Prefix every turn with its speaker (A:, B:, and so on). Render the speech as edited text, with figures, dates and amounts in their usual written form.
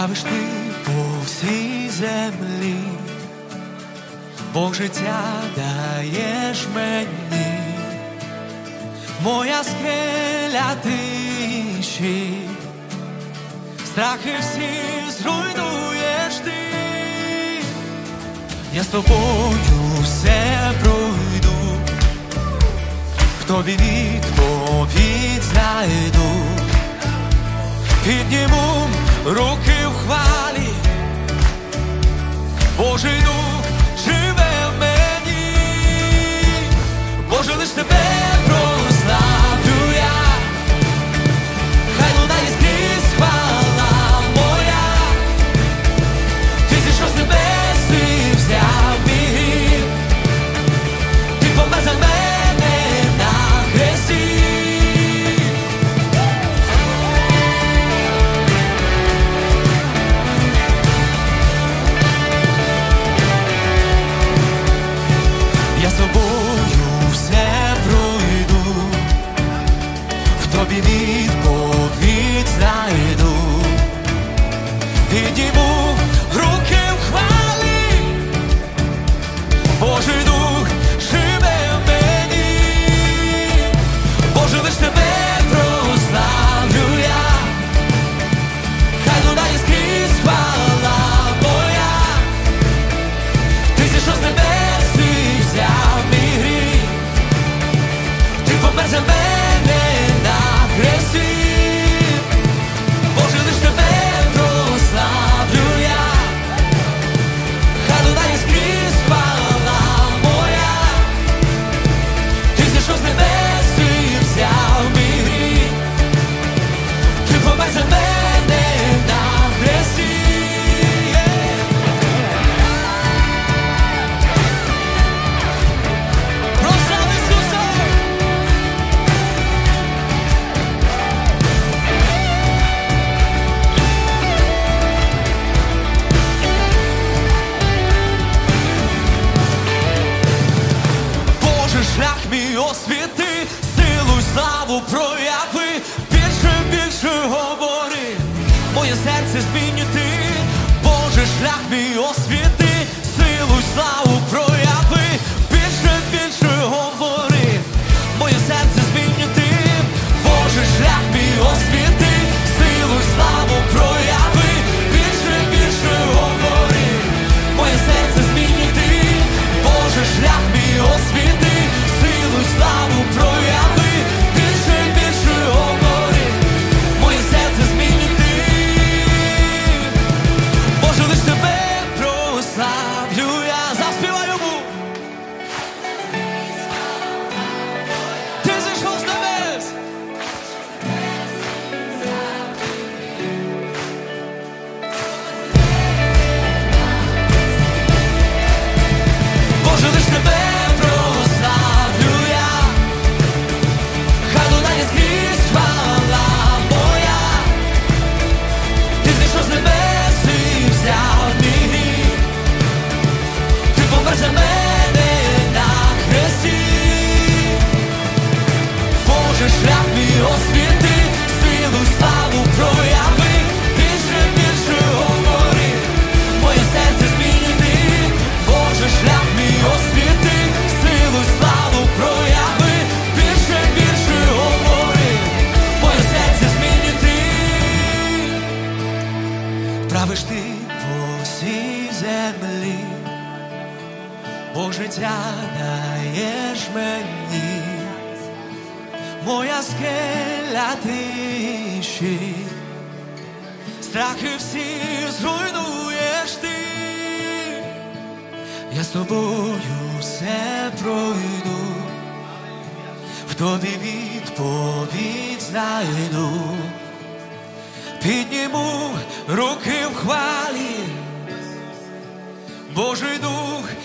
A: правиш ти по всій землі, Бог життя даєш мені, моя скеля тиші, страхи всі зруйнуєш ти. Я з тобою все пройду, в тобі відповідь знайду, підніму руки в хвалі, Божий Дух живе в мені, Боже, лиш тебе прославлю я, хай лунає скрізь хвала моя, ти зійшов з небес і взяв мій гріх, ти помер за мене на хресті. Я з тобою все пройду, в тобі відповідь знайду, підніму руки в хвалі, Божий Дух живе в мені, Боже, лиш тебе прославлю я, хай лунає скрізь хвала моя, ти зійшов з небес і взяв мій гріх, ти помер за мене на хресті, Боже, лиш тебе прославлю я, хай лунає скрізь хвала моя, ти зійшов з небес і взяв мій гріх, ти помер за мене на хресті. Прослав Ісуса! Боже, шлях мій освіти, силу й славу прояви, більше говори, моє серце змінюй ти. Боже, шлях мій освіти, силу й славу прояви, більше говори, моє серце змінюй ти. Боже, шлях мій освіти, силу й славу прояви, більше говори, моє серце змінюй ти. Боже, шлях мій освіти, силу й славу прояви, більше говори, моє серце змінюй ти. Боже, лиш тебе прославлю я, заспівай йому. Ти зійшов з небес. Боже, лиш тебе прославлю я, хай лунає скрізь хвала моя, ти зійшов з небес і взяв мій гріх, ти помер за мене на хресті. Боже, шлях мій освіти, силу й славу прояви, більше говори, моє серце змінюй ти. Боже, шлях мій освіти, силу й славу прояви, більше говори, моє серце змінюй ти. Правиш ти по всій землі, Бог життя даєш мені, моя скеля тиші, страхи всі зруйнуєш ти. Я з тобою все пройду, в тобі відповідь знайду, підніму руки в хвалі, Божий Дух